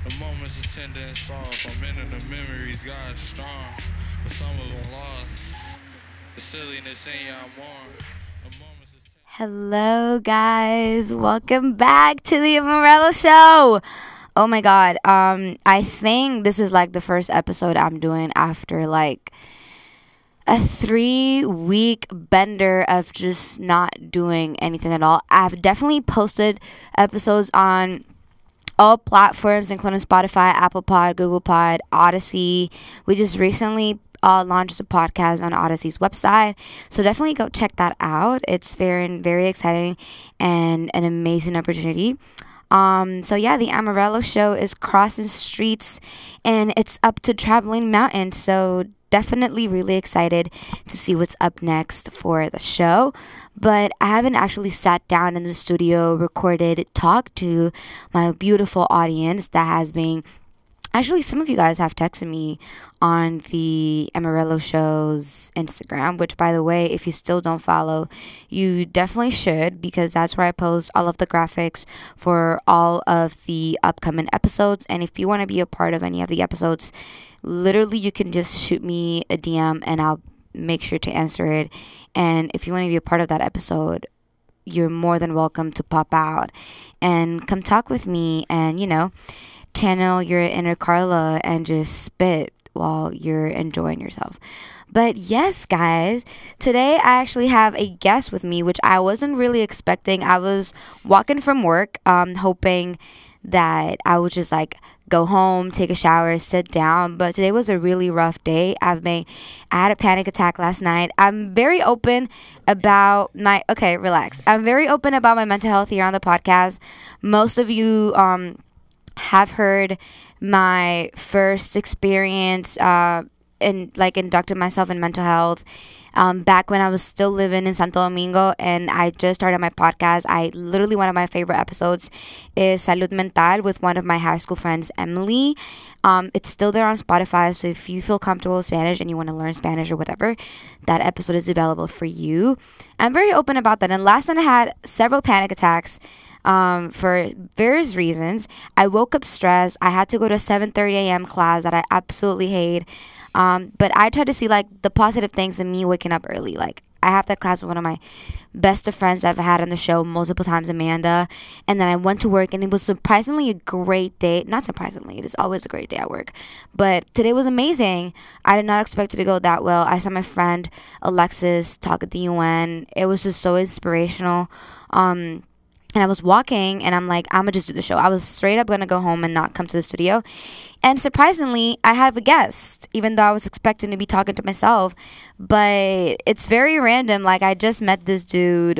The moments is tender and soft. I'm in the memories, God strong. But some of them lost. The silliness in y'all more. The moments is tender. Hello, guys. Welcome back to the Morello Show. Oh my God. I think this is like the first episode I'm doing after like a 3 week bender of just not doing anything at all. I've definitely posted episodes on all platforms, including Spotify, Apple Pod, Google Pod, Odyssey. We just recently launched a podcast on Odyssey's website, so definitely go check that out. It's very, very exciting and an amazing opportunity. So yeah, the Amarillo Show is crossing streets, and it's up to traveling mountains. So definitely really excited to see what's up next for the show. But I haven't actually sat down in the studio, recorded, talked to my beautiful audience that has been. Actually, some of you guys have texted me on the Amarillo Show's Instagram, which, by the way, if you still don't follow, you definitely should, because that's where I post all of the graphics for all of the upcoming episodes. And if you want to be a part of any of the episodes, literally you can just shoot me a DM and I'll make sure to answer it. And if you want to be a part of that episode, you're more than welcome to pop out and come talk with me and, channel your inner Carla and just spit while you're enjoying yourself. But yes, guys, today I actually have a guest with me, which I wasn't really expecting. I was walking from work, hoping that I would just like go home, take a shower, sit down. But today was a really rough day. I had a panic attack last night. I'm very open about okay, relax. I'm very open about my mental health here on the podcast. Most of you, have heard my first experience and like inducted myself in mental health back when I was still living in Santo Domingo, and I just started my podcast. One of my favorite episodes is Salud Mental with one of my high school friends, Emily. It's still there on Spotify, so if you feel comfortable with Spanish and you want to learn Spanish or whatever, that episode is available for you. I'm very open about that. And last night I had several panic attacks for various reasons. I woke up stressed. I had to go to a 7:30 a.m. class that I absolutely hate. But I try to see like the positive things in me waking up early. Like I have that class with one of my best of friends I've had on the show multiple times, Amanda. And then I went to work, and it was surprisingly a great day. Not surprisingly, it is always a great day at work. But today was amazing. I did not expect it to go that well. I saw my friend Alexis talk at the UN. It was just so inspirational. And I was walking, and I'm like, I'm going to just do the show. I was straight up going to go home and not come to the studio. And surprisingly, I have a guest, even though I was expecting to be talking to myself. But it's very random. Like, I just met this dude.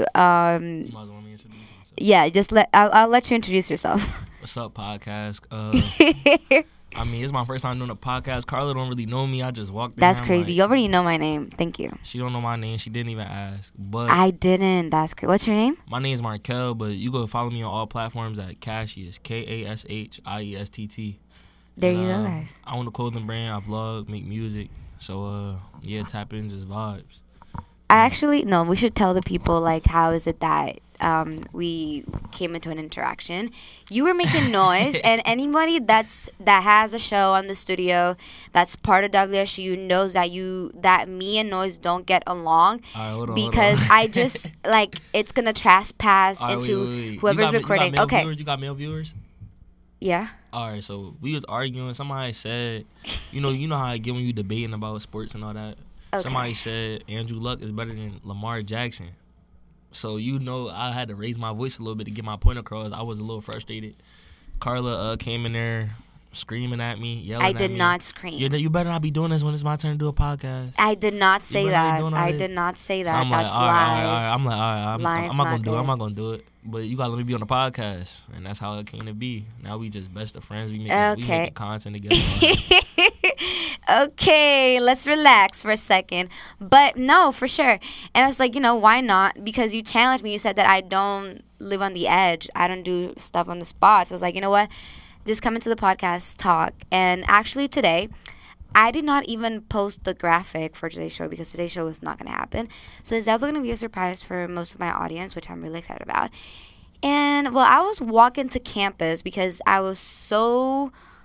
Yeah, I'll let you introduce yourself. What's up, podcast? I mean, it's my first time doing a podcast. Carla don't really know me. I just walked in. That's crazy. You already know my name. Thank you. She don't know my name. She didn't even ask. But I didn't. That's crazy. What's your name? My name is Markel, but you go follow me on all platforms at Cassius, KASHIESTT. There you go, guys. I own a clothing brand. I vlog, make music. So, yeah, tap in, just vibes. We should tell the people, like, how is it that we came into an interaction. You were making noise, and anybody that has a show on the studio that's part of WSU knows that me and Noise don't get along. Hold on. I just like it's gonna trespass into wait. whoever's recording. Okay. You got male viewers? Yeah. All right, so we was arguing. Somebody said, you know how I get when you debating about sports and all that. Okay. Somebody said Andrew Luck is better than Lamar Jackson. So I had to raise my voice a little bit to get my point across. I was a little frustrated. Carla came in there screaming at me, yelling at me. I did not scream. You better not be doing this when it's my turn to do a podcast. I did not say that. I did not say that. So that's lies. I'm like, all right, I'm not gonna do it. But you gotta let me be on the podcast, and that's how it came to be. Now we just best of friends. We make content together. Okay, let's relax for a second. But no, for sure. And I was like, why not? Because you challenged me. You said that I don't live on the edge. I don't do stuff on the spot. So I was like, you know what? Just come into the podcast, talk. And actually today, I did not even post the graphic for today's show because today's show was not going to happen. So it's definitely going to be a surprise for most of my audience, which I'm really excited about. And, I was walking to campus because I was so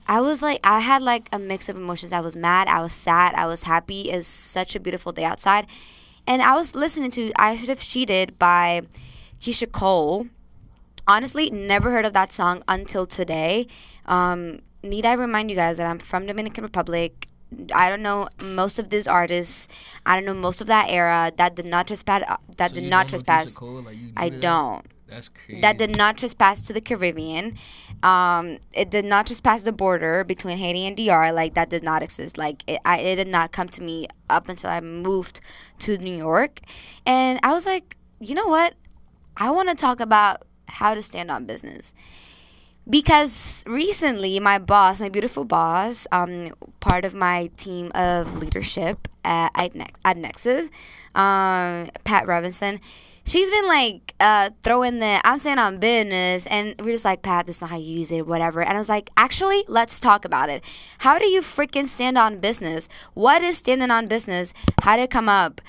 I had like a mix of emotions. I was mad, I was sad, I was happy. It's such a beautiful day outside. And I was listening to I Should Have Cheated by Keisha Cole. Honestly, never heard of that song until today. Need I remind you guys that I'm from Dominican Republic. I don't know most of these artists. I don't know most of that era. That did not trespass. That So did you not don't know trespass. Keisha Cole? Like, you knew I that? don't. That's crazy. That did not trespass to the Caribbean. It did not trespass the border between Haiti and DR. Like, that did not exist. Like, it did not come to me up until I moved to New York. And I was like, you know what? I want to talk about how to stand on business. Because recently, my boss, my beautiful boss, part of my team of leadership at Nexus, Pat Robinson, she's been like throwing the I'm staying on business, and we're just like, Pat, this is not how you use it, whatever. And I was like, actually, let's talk about it. How do you freaking stand on business? What is standing on business? How did it come up?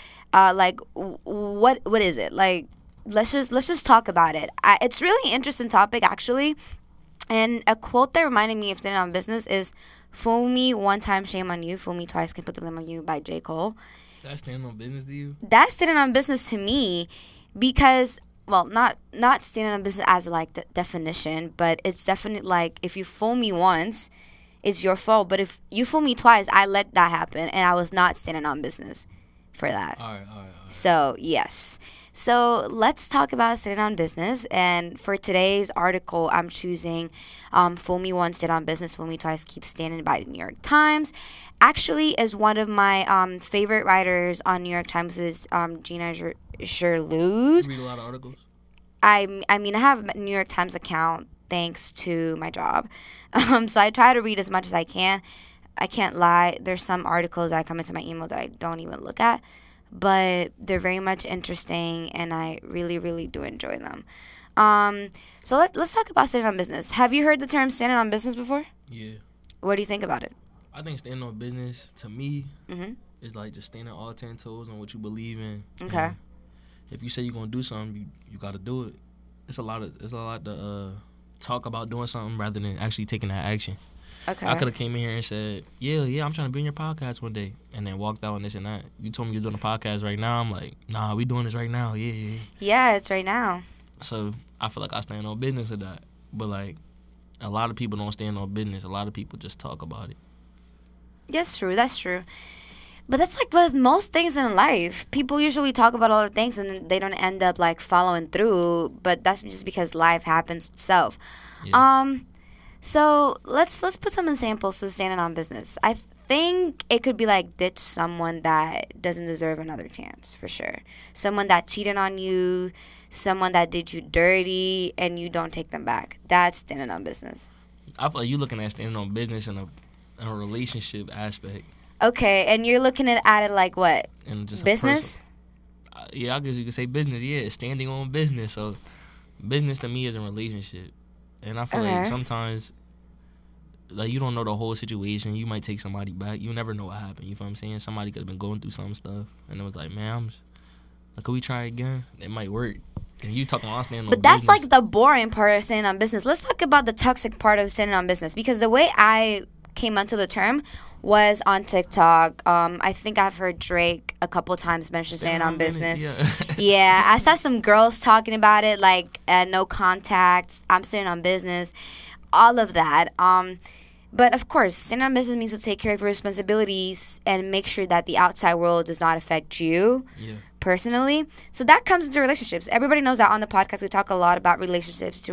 What is it? Like, let's just talk about it. It's really interesting topic actually. And a quote that reminded me of standing on business is, "Fool me one time, shame on you. Fool me twice, can put the blame on you," by J. Cole. That's standing on business to you? That's standing on business to me because, well, not standing on business as like the definition, but it's definitely like if you fool me once, it's your fault. But if you fool me twice, I let that happen, and I was not standing on business for that. All right. So, yes. So, let's talk about standing on business. And for today's article, I'm choosing Fool Me Once, Stand on Business, Fool Me Twice, Keep Standing by the New York Times. Actually, is one of my favorite writers on New York Times is Gina Gerluz. You read a lot of articles? I mean, I have a New York Times account thanks to my job. So, I try to read as much as I can. I can't lie. There's some articles that come into my email that I don't even look at. But they're very much interesting, and I really, really do enjoy them. So let's talk about standing on business. Have you heard the term standing on business before? Yeah. What do you think about it? I think standing on business, to me, is like just standing all 10 toes on what you believe in. Okay. And if you say you're going to do something, you got to do it. It's a lot to talk about doing something rather than actually taking that action. Okay. I could have came in here and said, yeah, I'm trying to be in your podcast one day, and then walked out on this and that. You told me you're doing a podcast right now. I'm like, nah, we doing this right now. Yeah. Yeah, it's right now. So I feel like I stand on business with that. But like, a lot of people don't stand on business. A lot of people just talk about it. That's true. But that's like with most things in life. People usually talk about other things and they don't end up like following through. But that's just because life happens itself. Yeah. So let's put some examples to standing on business. I think it could be like ditch someone that doesn't deserve another chance, for sure. Someone that cheated on you, someone that did you dirty, and you don't take them back. That's standing on business. I feel like you're looking at standing on business in a relationship aspect. Okay, and you're looking at it like what? And just business? Yeah, I guess you could say business. Yeah, standing on business. So business to me is a relationship. And I feel like sometimes, like, you don't know the whole situation. You might take somebody back. You never know what happened. You feel what I'm saying? Somebody could have been going through some stuff, and it was like, man, could we try again? It might work. And you talking about standing on business. But that's like the boring part of standing on business. Let's talk about the toxic part of standing on business. Because the way I came onto the term was on TikTok. I think I've heard Drake a couple times mention standing on business. Yeah, I saw some girls talking about it, like no contact, I'm standing on business, all of that. But of course, standing on business means to take care of your responsibilities and make sure that the outside world does not affect you personally. So that comes into relationships. Everybody knows that on the podcast we talk a lot about relationships,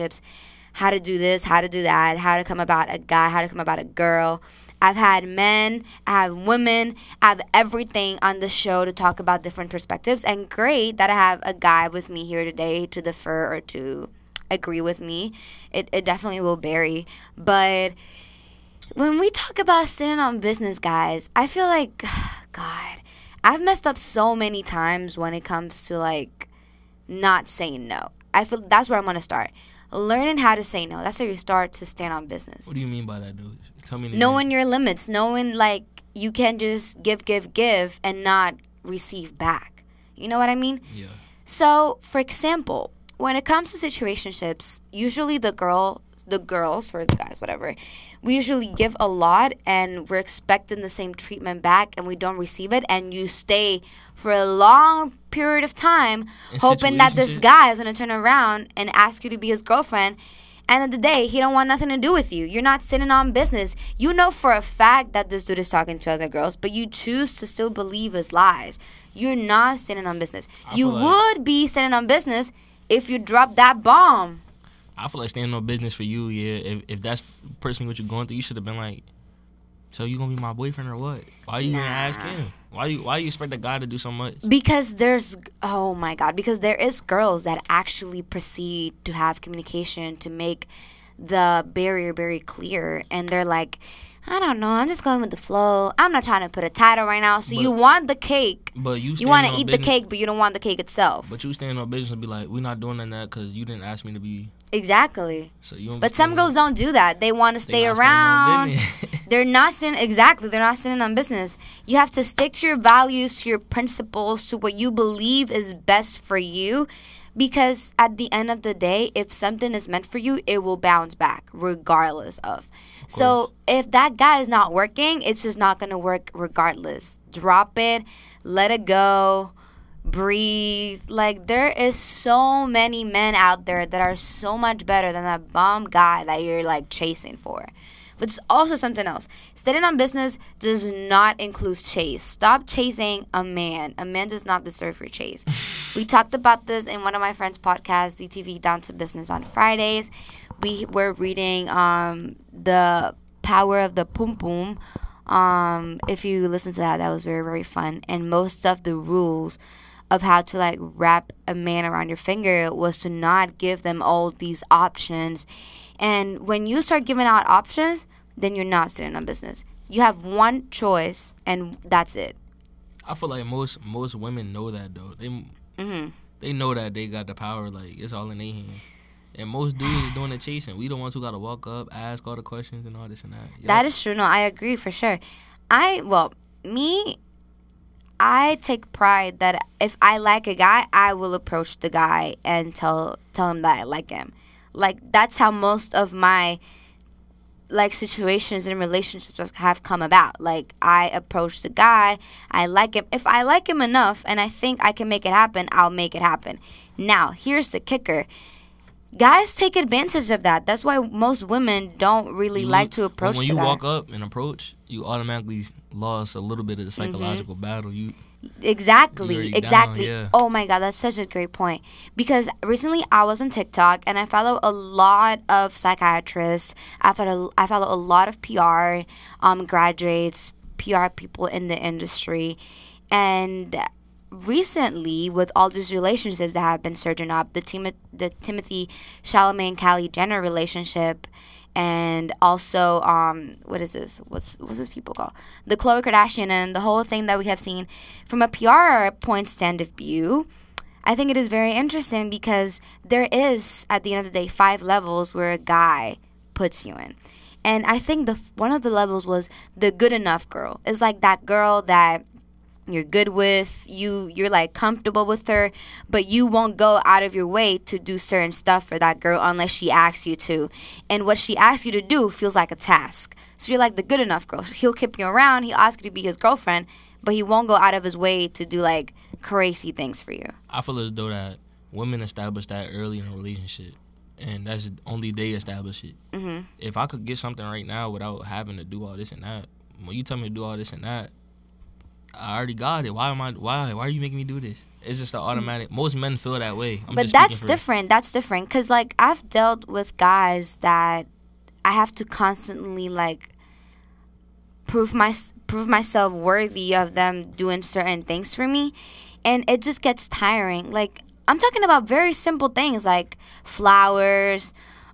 how to do this, how to do that, how to come about a guy, how to come about a girl. I've had men, I have women, I have everything on the show to talk about different perspectives. And great that I have a guy with me here today to defer or to agree with me. It definitely will vary. But when we talk about standing on business, guys, I feel like, God, I've messed up so many times when it comes to, like, not saying no. I feel that's where I'm going to start. Learning how to say no. That's how you start to stand on business. What do you mean by that, dude? Tell me. Knowing your limits. Knowing, like, you can just give and not receive back. You know what I mean? Yeah. So, for example, when it comes to situationships, usually the girl the girls or the guys, whatever, we usually give a lot and we're expecting the same treatment back and we don't receive it, and you stay for a long period of time hoping that this guy is going to turn around and ask you to be his girlfriend. End of the day, he don't want nothing to do with you. You're not sitting on business. You know for a fact that this dude is talking to other girls, but you choose to still believe his lies. You're not sitting on business. You would be sitting on business if you drop that bomb. I feel like standing on business for you, yeah. If that's personally what you're going through, you should have been like, so you gonna be my boyfriend or what? Why you gonna ask him? Why you expect a guy to do so much? Because there is girls that actually proceed to have communication to make the barrier very clear, and they're like, I don't know, I'm just going with the flow. I'm not trying to put a title right now. So you want the cake, but you want to eat the cake, but you don't want the cake itself. But you stand on business and be like, we're not doing that because you didn't ask me to be. Exactly. So you. But some girls don't do that. They want to stay around. They're not sitting on business. You have to stick to your values, to your principles, to what you believe is best for you. Because at the end of the day, if something is meant for you, it will bounce back regardless of. So if that guy is not working, it's just not going to work regardless. Drop it. Let it go. Breathe. Like, there is so many men out there that are so much better than that bomb guy that you're, like, chasing for. But it's also something else. Standing on business does not include chase. Stop chasing a man. A man does not deserve your chase. We talked about this in one of my friends' podcasts, DTV Down to Business on Fridays. We were reading The Power of the Pum Pum. If you listen to that, that was very, very fun. And most of the rules of how to, like, wrap a man around your finger was to not give them all these options. And when you start giving out options, then you're not sitting on business. You have one choice, and that's it. I feel like most women know that, though. They know that they got the power. Like, it's all in their hands. And most dudes is doing the chasing. We the ones who got to walk up, ask all the questions and all this and that. Yep. That is true. No, I agree for sure. I take pride that if I like a guy, I will approach the guy and tell him that I like him. Like, that's how most of my, like, situations and relationships have come about. Like, I approach the guy, I like him. If I like him enough and I think I can make it happen, I'll make it happen. Now, here's the kicker. Guys take advantage of that. That's why most women don't really like to approach the guy. When you walk up and approach, you automatically lost a little bit of the psychological battle. Exactly. Down, yeah. Oh my God, that's such a great point. Because recently I was on TikTok and I follow a lot of psychiatrists. I follow a lot of PR graduates, PR people in the industry, and recently, with all these relationships that have been surging up, the Timothy Chalamet and Kylie Jenner relationship, and also what is this? What's this people called? The Khloe Kardashian and the whole thing that we have seen from a PR stand of view. I think it is very interesting because there is, at the end of the day, 5 levels where a guy puts you in. And I think one of the levels was the good enough girl. It's like that girl that you're good with, you're like comfortable with her, but you won't go out of your way to do certain stuff for that girl unless she asks you to. And what she asks you to do feels like a task. So you're like the good enough girl. He'll keep you around, he'll ask you to be his girlfriend, but he won't go out of his way to do like crazy things for you. I feel as though that women establish that early in a relationship, and that's only they establish it. Mm-hmm. If I could get something right now without having to do all this and that, when you tell me to do all this and that, I already got it. Why are you making me do this? It's just an automatic. Most men feel that way. But that's different. That's different. Because, like, I've dealt with guys that I have to constantly, like, prove myself worthy of them doing certain things for me. And it just gets tiring. Like, I'm talking about very simple things like flowers,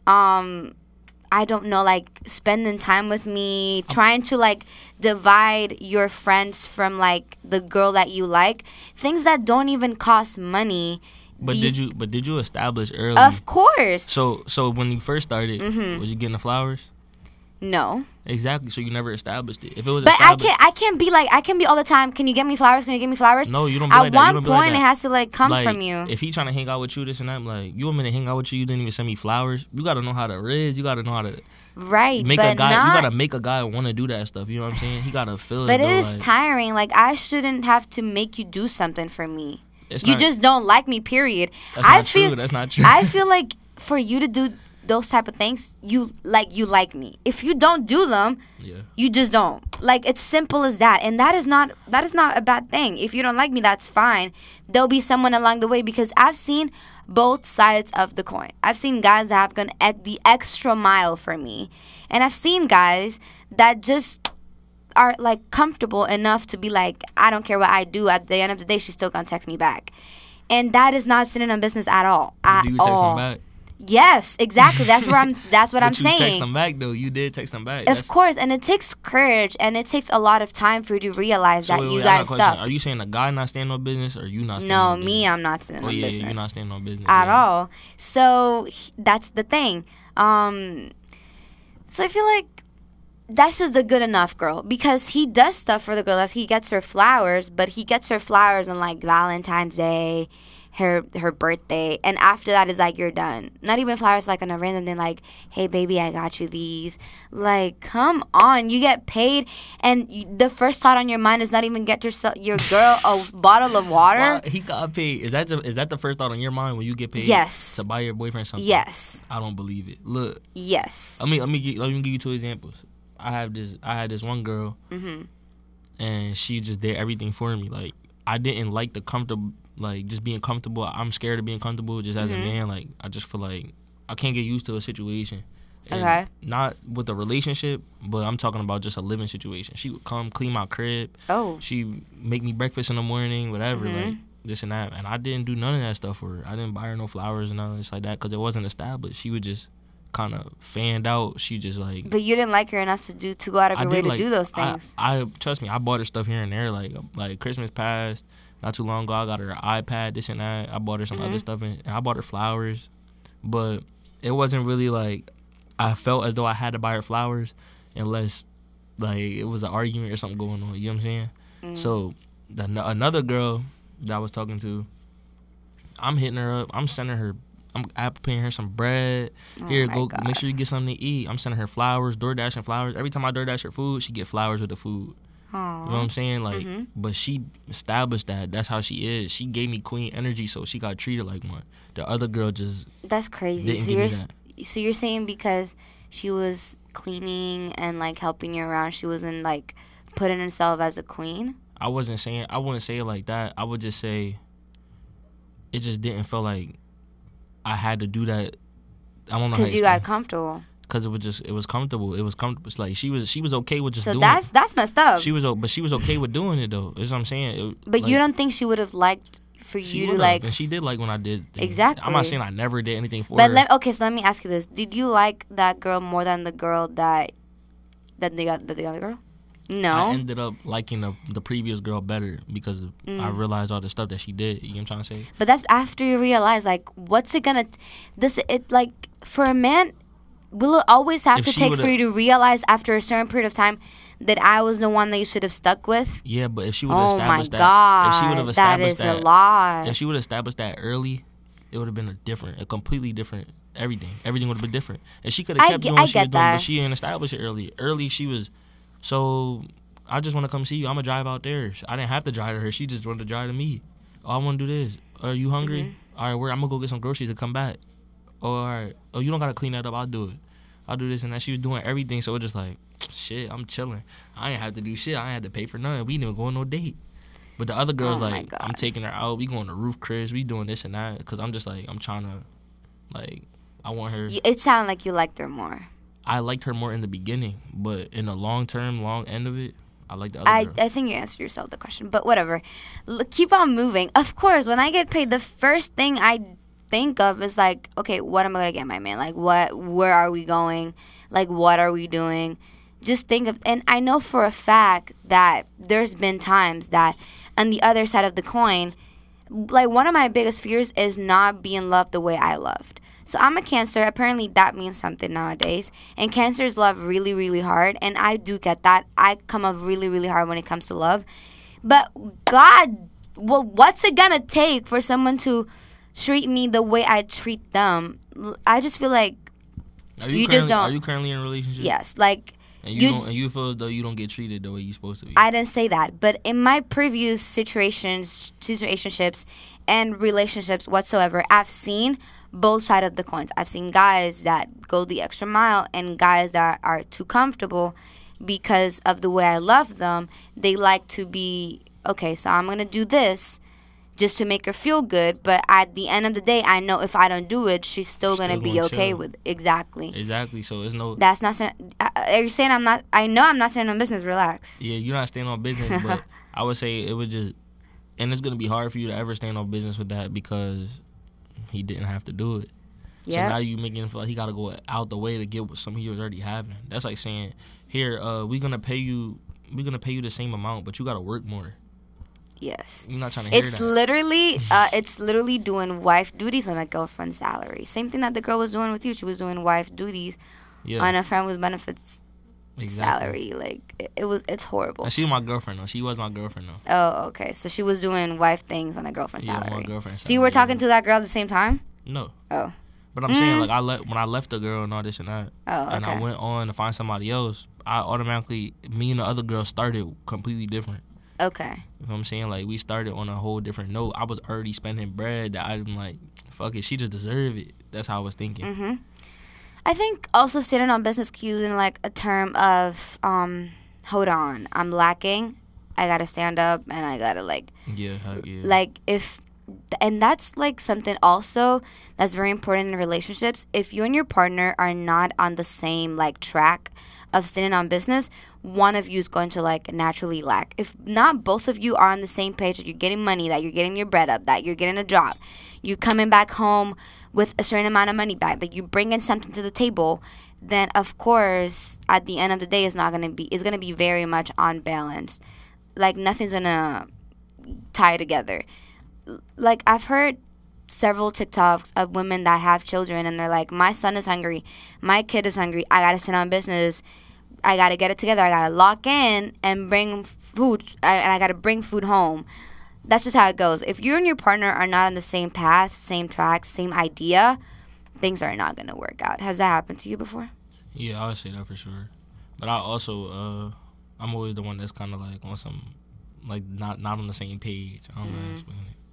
I don't know, like, spending time with me, trying to, like, divide your friends from, like, the girl that you like. Things that don't even cost money. But did you establish early? Of course. So when you first started, was you getting the flowers? No. Exactly. So you never established it. If it was But established, I can't be all the time. Can you get me flowers? Can you get me flowers? No, you don't be like that. At one point, it has to like come like, from you. If he trying to hang out with you, this and that, like you want me to hang out with you, you didn't even send me flowers. You gotta know how to riz. You gotta know how to make a guy. You gotta make a guy want to do that stuff. You know what I'm saying? He gotta feel. But it is tiring. Like I shouldn't have to make you do something for me. You just don't like me. Period. That's not true. I feel like for you to do those type of things, you like me. If you don't do them, you just don't. Like it's simple as that, and that is not a bad thing. If you don't like me, that's fine. There'll be someone along the way, because I've seen both sides of the coin. I've seen guys that have gone the extra mile for me, and I've seen guys that just are like comfortable enough to be like, I don't care what I do. At the end of the day, she's still gonna text me back, and that is not sitting on business at all. Do you text them back? Yes, exactly. That's what I'm saying. You text them back though. You did text them back. Of course, and it takes courage, and it takes a lot of time for you to realize that you got stuck. Are you saying a guy not standing on business, or you not standing on business? No, me, I'm not standing on business. You're not standing on business at all. So that's the thing. So I feel like that's just a good enough girl, because he does stuff for the girl. He gets her flowers, but he gets her flowers on like Valentine's Day, her birthday, and after that is like, you're done. Not even flowers like on a random thing, like, hey baby, I got you these. Like, come on, you get paid, and the first thought on your mind is not even get your girl a bottle of water. Well, he got paid. Is that the first thought on your mind when you get paid? Yes. To buy your boyfriend something? Yes. I don't believe it. Look. Yes. Let me give you 2 examples. I had this one girl, and she just did everything for me. Like, I didn't like the comfortable. Like, just being comfortable. I'm scared of being comfortable just as a man. Like, I just feel like I can't get used to a situation. And okay. Not with a relationship, but I'm talking about just a living situation. She would come clean my crib. Oh. She make me breakfast in the morning, whatever, like this and that. And I didn't do none of that stuff for her. I didn't buy her no flowers and nothing like that, because it wasn't established. She would just kind of fanned out. She just like. But you didn't like her enough to go out of your way to do those things. I trust me. I bought her stuff here and there. Like Christmas passed. Not too long ago, I got her an iPad, this and that. I bought her some other stuff, and I bought her flowers. But it wasn't really like I felt as though I had to buy her flowers unless like it was an argument or something going on. You know what I'm saying? So another girl that I was talking to, I'm hitting her up. I'm sending her. I'm paying her some bread. Here, go make sure you get something to eat. I'm sending her flowers, DoorDashing flowers. Every time I DoorDash her food, she get flowers with the food. Aww. You know what I'm saying? Like, but she established that. That's how she is. She gave me queen energy, so she got treated like one. The other girl just. That's crazy. So you're saying because she was cleaning and like helping you around, she wasn't like putting herself as a queen? I wouldn't say it like that. I would just say it just didn't feel like I had to do that. I don't know. Because you got comfortable. Because it was comfortable. It was comfortable. It's like she was okay with just doing it. So that's messed up. She was okay with doing it though. That's what I'm saying. But like, you don't think she would have liked for you to like? And she did like when I did things. Exactly. I'm not saying I never did anything for her. Okay, so let me ask you this: did you like that girl more than the girl the other girl? No. I ended up liking the previous girl better because I realized all the stuff that she did. You know what I'm trying to say? But that's after you realize, like, what's it gonna? Like for a man. Will it always have to take for you to realize after a certain period of time that I was the one that you should have stuck with? Yeah, but if she would have established if she would have established that, a lot. If she would have established that early, it would have been a completely different everything. Everything would have been different. And she could have kept doing what she was doing, but she didn't establish it early. Early, she was, so I just want to come see you. I'm going to drive out there. I didn't have to drive to her. She just wanted to drive to me. Oh, I want to do this. Are you hungry? All right, I'm going to go get some groceries and come back. Oh, all right. Oh, you don't got to clean that up. I'll do it. I'll do this and that. She was doing everything, so it was just like, shit, I'm chilling. I ain't have to do shit. I ain't had to pay for nothing. We didn't even go on no date. But the other girl's like, I'm taking her out. We going to roof Chris. We doing this and that. Because I'm just like, I'm trying to, like, I want her. It sounded like you liked her more. I liked her more in the beginning. But in the long end of it, I like the other girl. I think you answered yourself the question. But whatever. Keep on moving. Of course, when I get paid, the first thing I think of is like, okay, what am I gonna get my man? Like, where are we going? Like, what are we doing? Just think of, and I know for a fact that there's been times that on the other side of the coin, like one of my biggest fears is not being loved the way I loved. So I'm a Cancer. Apparently that means something nowadays. And Cancers love really, really hard. And I do get that. I come up really, really hard when it comes to love. But God, well, what's it gonna take for someone to treat me the way I treat them? I just feel like you just don't. Are you currently in a relationship? Yes, like. And you feel as though you don't get treated the way you're supposed to be. I didn't say that, but in my previous situationships and relationships whatsoever, I've seen both sides of the coins. I've seen guys that go the extra mile and guys that are too comfortable because of the way I love them. They like to be, okay, so I'm going to do this just to make her feel good, but at the end of the day, I know if I don't do it, she's still going to be okay with it. Exactly. So it's no... That's not... Are you saying I'm not... I know I'm not staying on business. Relax. Yeah, you're not staying on business, but I would say it would just... And it's going to be hard for you to ever stand on business with that because he didn't have to do it. Yeah. So now you making him feel like he got to go out the way to get what some he was already having. That's like saying, here, we're going to pay you the same amount, but you got to work more. Yes. You're not trying to hear that. It's literally doing wife duties on a girlfriend's salary. Same thing that the girl was doing with you. She was doing wife duties on a friend with benefits salary. Like it's horrible. And she was my girlfriend though. She was my girlfriend though. Oh, okay. So she was doing wife things on a girlfriend's salary. Yeah, my girlfriend. So you were talking to that girl at the same time? No. Oh. But I'm saying like when I left the girl and all this and that, and okay. I went on to find somebody else, I automatically me and the other girl started completely different. Okay. You know what I'm saying? Like, we started on a whole different note. I was already spending bread that I'm like, fuck it, she just deserve it. That's how I was thinking. Mm-hmm. I think also sitting on business using, like, a term of, hold on, I'm lacking. I got to stand up and I got to, like... Yeah. Like, if... And that's, like, something also that's very important in relationships. If you and your partner are not on the same, like, track of standing on business, one of you is going to like naturally lack. If not both of you are on the same page, that you're getting money, that you're getting your bread up, that you're getting a job, you coming back home with a certain amount of money back, that you bringing something to the table, then of course at the end of the day it's going to be very much unbalanced. Like nothing's gonna tie together. Like I've heard several TikToks of women that have children and they're like, my son is hungry, my kid is hungry, I gotta sit on business, I gotta get it together, I gotta lock in and bring food, and I gotta bring food home. That's just how it goes. If you and your partner are not on the same path, same track, same idea, things are not gonna work out. Has that happened to you before? Yeah, I would say that for sure. But I also, I'm always the one that's kind of like on some, like not on the same page. I don't know how to explain it.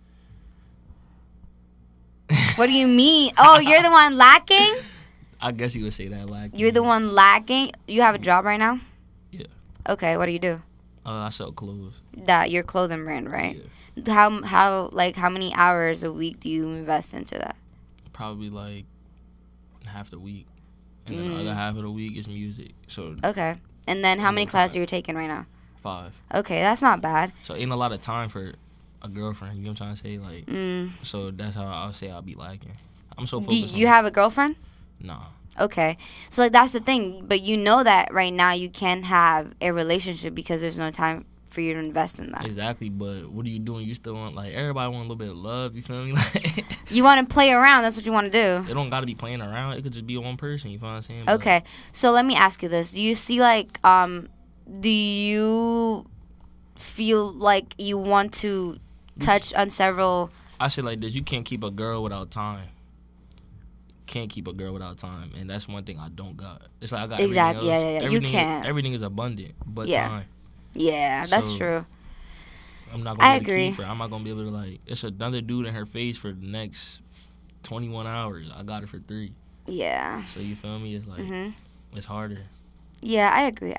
What do you mean? Oh, you're the one lacking? I guess you would say that lacking. You're the one lacking? You have a job right now? Yeah. Okay, what do you do? I sell clothes. That your clothing brand, right? Yeah. How many hours a week do you invest into that? Probably like half the week. And then the other half of the week is music. So okay. And then how many classes are you taking right now? 5. Okay, that's not bad. So ain't a lot of time for a girlfriend, you know what I'm trying to say? Like, so that's how I'll say I'll be lacking. I'm so focused. You have a girlfriend? Nah. Okay. So, like, that's the thing. But you know that right now you can't have a relationship because there's no time for you to invest in that. Exactly. But what are you doing? You still want, like, everybody want a little bit of love. You feel me? Like, you want to play around. That's what you want to do. It don't got to be playing around. It could just be one person. You feel what I'm saying? Okay. So, let me ask you this. Do you see, like, do you feel like you want to touch on several... I say like this. You can't keep a girl without time. Can't keep a girl without time, and that's one thing I don't got. It's like I got exactly. Everything else. You can't. Everything is abundant, but time. Yeah, that's true. I'm not gonna be able to keep her. I'm not gonna be able to like. It's another dude in her face for the next 21 hours. I got her for 3. Yeah. So you feel me? It's like it's harder. Yeah, I agree.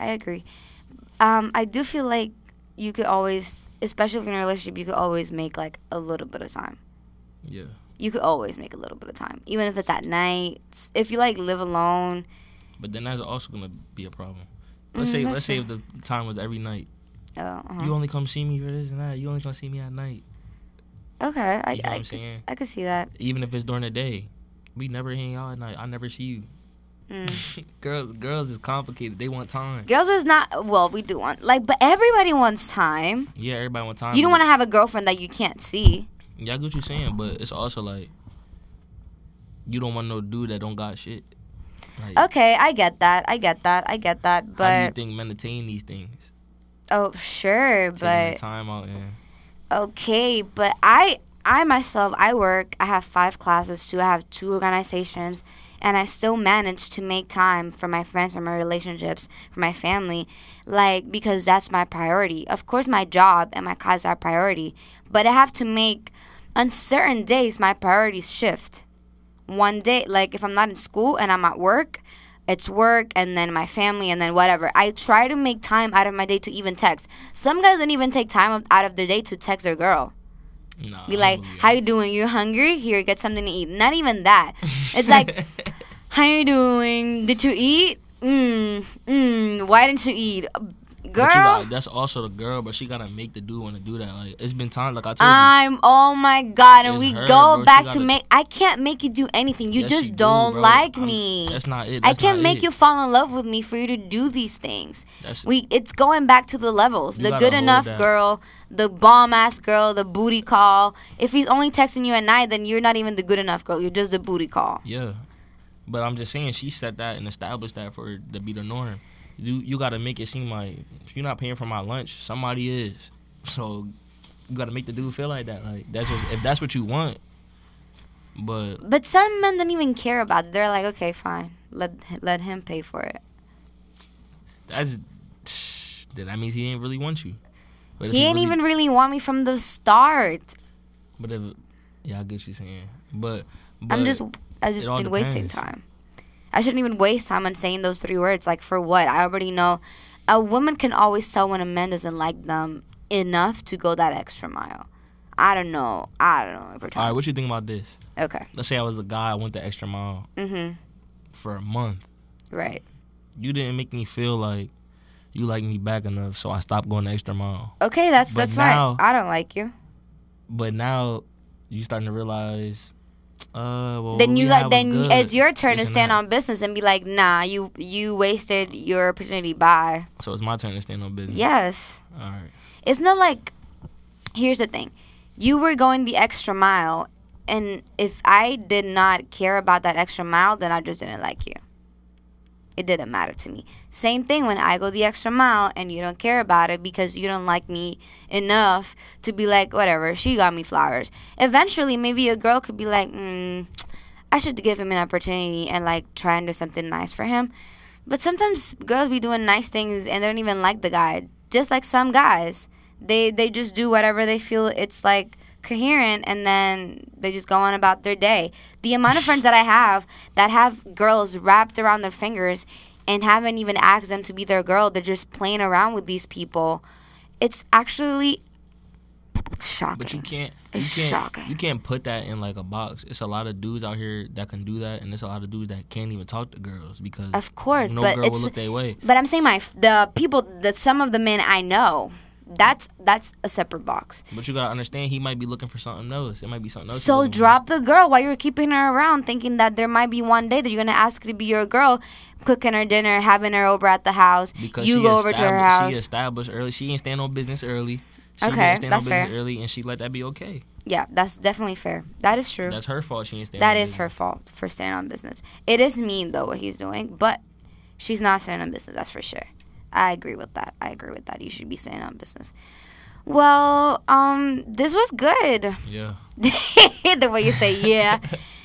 I do feel like you could always, especially if you're in a relationship, you could always make like a little bit of time. Yeah. You could always make a little bit of time, even if it's at night. If you like live alone. But then that's also gonna be a problem. Let's say if the time was every night. Oh. Uh-huh. You only come see me for this and that. You only come see me at night. Okay, you know what I'm saying? I could see that. Even if it's during the day, we never hang out at night. I never see you. Girls is complicated. They want time. Girls is not. Well, we do want but everybody wants time. Yeah, everybody wants time. You don't want to have a girlfriend that you can't see. Yeah, I get what you're saying, but it's also like you don't want no dude that don't got shit. Like, Okay, I get that. But how do you think men attain these things? oh, sure, Taking that but time out, yeah. okay, but I myself, I work. I have 5 classes too. I have 2 organizations, and I still manage to make time for my friends, for my relationships, for my family, like, because that's my priority. Of course, my job and my class are priority, but I have to make, on certain days, my priorities shift. One day, like if I'm not in school and I'm at work, it's work and then my family and then whatever. I try to make time out of my day to even text. Some guys don't even take time out of their day to text their girl. Nah, Be like, how you doing? You hungry? Here, get something to eat. Not even that. It's like, how you doing? Did you eat? Why didn't you eat? Girl, that's also the girl, but she gotta make the dude want to do that. Like, it's been times, like I told you. oh my God, and It's we her, go bro. back She to gotta- make. I can't make you do anything. You Yes, just she do, don't bro. like me. That's not it. I That's can't not make it. you fall in love with me for you to do these things. That's- It's going back to the levels. You The gotta good hold enough that. girl, the bomb ass girl, the booty call. If he's only texting you at night, then you're not even the good enough girl. You're just the booty call. Yeah, but I'm just saying she set that and established that for it to be the norm. You gotta make it seem like if you're not paying for my lunch, somebody is. So you gotta make the dude feel like that. Like that's just if that's what you want. But some men don't even care about it. They're like, okay, fine, let him pay for it. that's that means he didn't really want you. But if He ain't really, even really want me from the start. But if yeah, I get what you're saying. But I just it all been wasting depends. time. I shouldn't even waste time on saying those 3 words. Like, for what? I already know. A woman can always tell when a man doesn't like them enough to go that extra mile. I don't know if we're All right, trying. what you think about this? Okay. Let's say I was the guy I went the extra mile for a month. Right. You didn't make me feel like you like me back enough, so I stopped going the extra mile. Okay, that's But right. now- I don't like you. But now you starting to realize, well, Then we you had got. was Then good, it's your turn to this and stand that. on business and be like, nah, you wasted your opportunity. Bye. So it's my turn to stand on business. Yes. All right. It's not like, here's the thing. You were going the extra mile, and if I did not care about that extra mile, then I just didn't like you. It didn't matter to me. Same thing when I go the extra mile and you don't care about it because you don't like me enough to be like, whatever, she got me flowers. Eventually, maybe a girl could be like, I should give him an opportunity and like try and do something nice for him. But sometimes girls be doing nice things and they don't even like the guy. Just like some guys. They just do whatever they feel it's like coherent, and then they just go on about their day. The amount of friends that I have that have girls wrapped around their fingers and haven't even asked them to be their girl, they're just playing around with these people. It's actually shocking. But you can't Shocking. you can't put that in like a box. It's a lot of dudes out here that can do that, and there's a lot of dudes that can't even talk to girls because Of course, no but girl it's will look their way. But I'm saying some of the men I know, that's a separate box. But you gotta understand, he might be looking for something else. It might be something else. So he's looking drop the girl while you're keeping her around, thinking that there might be one day that you're gonna ask her to be your girl, cooking her dinner, having her over at the house. for. Because You she go over to her established- house. She established early. She ain't stand on business early. She Okay, didn't stand that's on business fair. early, and she let that be okay. Yeah, that's definitely fair. That is true. That's her fault. She ain't stand. That on is her business. fault for standing on business. It is mean though what he's doing, but she's not standing on business. That's for sure. I agree with that. You should be standing on business. Well, this was good. Yeah. The way you say yeah.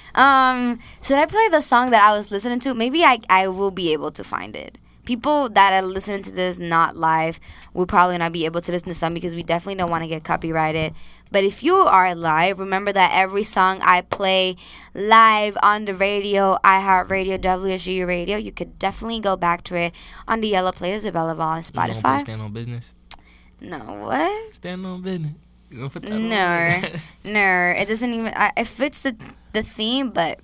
Should I play the song that I was listening to? Maybe I will be able to find it. People that are listening to this not live will probably not be able to listen to some because we definitely don't want to get copyrighted. But if you are live, remember that every song I play live on the radio, iHeartRadio, WSGU Radio, you could definitely go back to it on the Yellow Playlist of Bella on You gonna play Spotify. stand on business. No, what? Stand on business. You gonna put that on No, there? no, it doesn't even. It fits the theme, but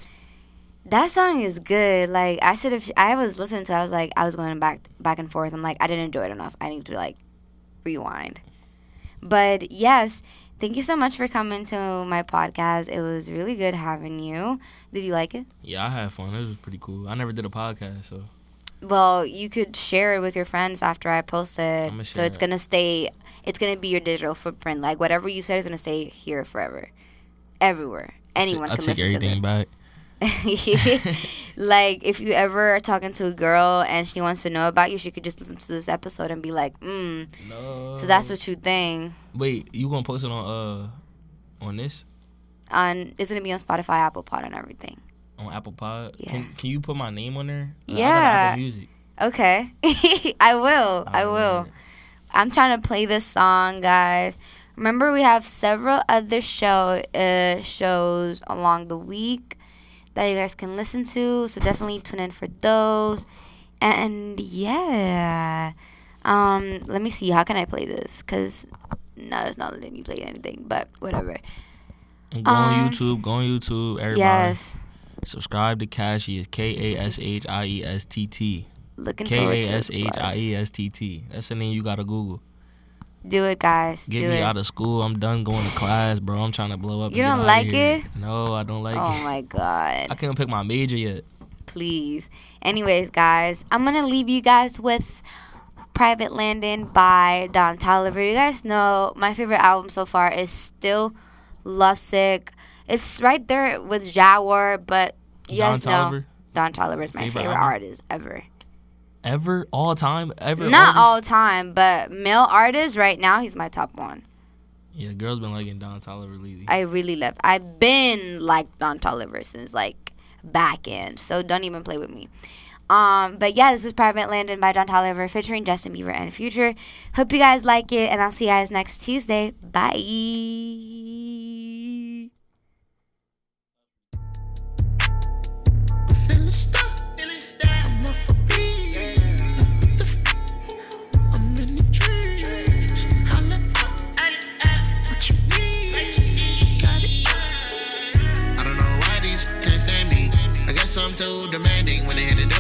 that song is good. Like I should have. I was listening to. I was like, I was going back and forth. I'm like, I didn't enjoy it enough. I need to like rewind. But yes, thank you so much for coming to my podcast. It was really good having you. Did you like it? Yeah, I had fun. It was pretty cool. I never did a podcast, so Well, you could share it with your friends after I post it. I'ma So share it's it. gonna stay. It's gonna be your digital footprint. Like whatever you said is gonna stay here forever, everywhere. Anyone I'll can take listen to everything this. back. Like, if you ever are talking to a girl and she wants to know about you, she could just listen to this episode and be like, No. So that's what you think. Wait, you gonna post it on this? It's gonna be on Spotify, Apple Pod, and everything. On Apple Pod? Yeah. Can you put my name on there? I got Yeah. Apple Music. Okay. I will. I will. Alright. I'm trying to play this song, guys. Remember, we have several other shows along the week that you guys can listen to. So definitely tune in for those. And yeah. Let me see. How can I play this? Because no, it's not letting me play anything. But whatever. And go on YouTube. Go on YouTube. Everybody. Yes. Subscribe to Cashy. It's KASHIESTT. Looking forward to it. KASHIESTT. That's the name you gotta Google. Do it, guys. Get Do me it. out of school. I'm done going to class, bro. I'm trying to blow up. You and don't get like outta here. it? No, I don't like it. Oh my God. I can't pick my major yet. Please. Anyways, guys, I'm going to leave you guys with Private Landing by Don Toliver. You guys know my favorite album so far is still Lovesick. It's right there with Jaguar, but you Don guys know Toliver? Don Toliver is my Favorite favorite album? artist ever. Ever? All time? Ever? Not artist? all time, but male artist right now, he's my top one. Yeah, girls been liking Don Toliver lately. I've been like Don Toliver since like back end, so don't even play with me. But yeah, this is Private Landing by Don Toliver featuring Justin Bieber and Future. Hope you guys like it, and I'll see you guys next Tuesday. Bye. I'm too demanding when they hit it.